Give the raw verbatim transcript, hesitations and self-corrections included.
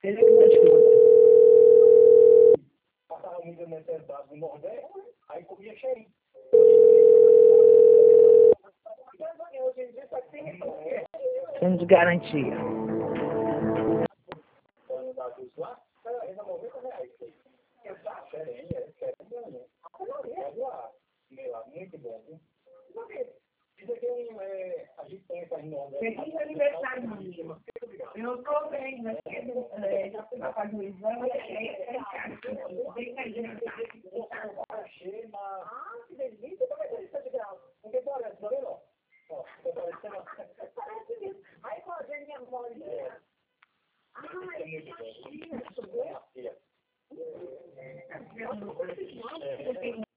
Ele é que tá escuro. Passava muito necessidade do Nordeste, aí comia cheirinho. Temos garantia. Muito bom, viu? Isso aqui é um, é, a gente tem essa nova. Feliz aniversário, menino. Eu estou bem, mas é, já fui para fazer o exame, é caro. Bem Achei, mas... Ah, que delícia, como é que é isso de grau? Não tem parece, tá vendo? Ó, tá parecendo... Parece mesmo. Aí, qual a gente minha bolinha? Ah, é muito bom.